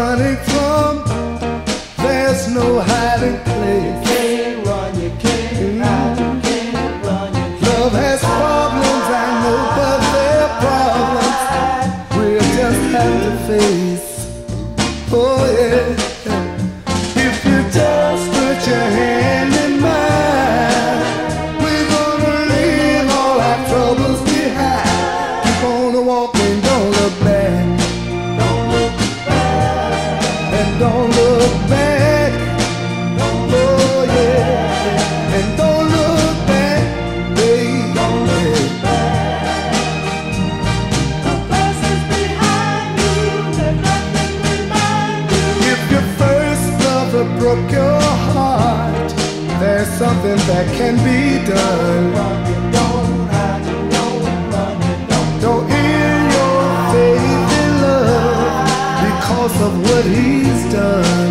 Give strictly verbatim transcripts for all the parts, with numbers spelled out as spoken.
running from. There's no hiding place. Can't run, you can't hide, you can't run, you can't Love has problems, I know, but they're problems we'll just have to face. Oh yeah. If you just put your hand in mine, we're gonna leave all our troubles behind. Keep on walking, don't look back. don't look back, And don't look back. Oh yeah. And don't look back, baby. don't look back. The past is behind you, let nothing remind you. If your first lover broke your heart, there's something that can be done. Run, you don't hide, you don't run, you don't. Don't end your faith in love because of what he's done.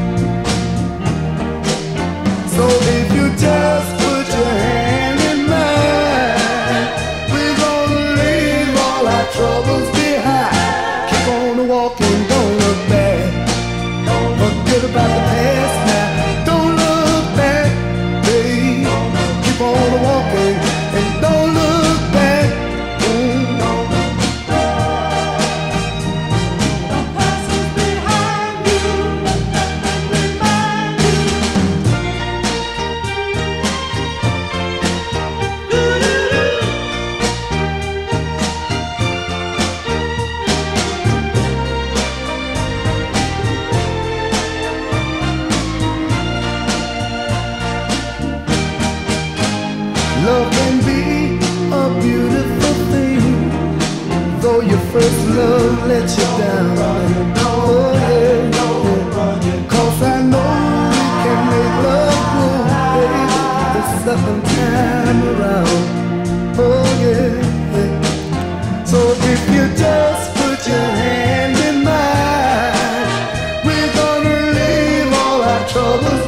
So if you just put your hand in mine, we're gonna leave all our troubles behind. Keep on walking, don't look back. Forget about the past now. Don't look back, babe. Keep on walking and don't look back. Mm. The past is behind you, let nothing remind you. Love can be a beautiful thing, though your first love let you down. Oh yeah, yeah. Cause I know we can make love grow, baby, the second time around. Oh yeah, yeah. So if you just put your hand in mine, we're gonna leave all our troubles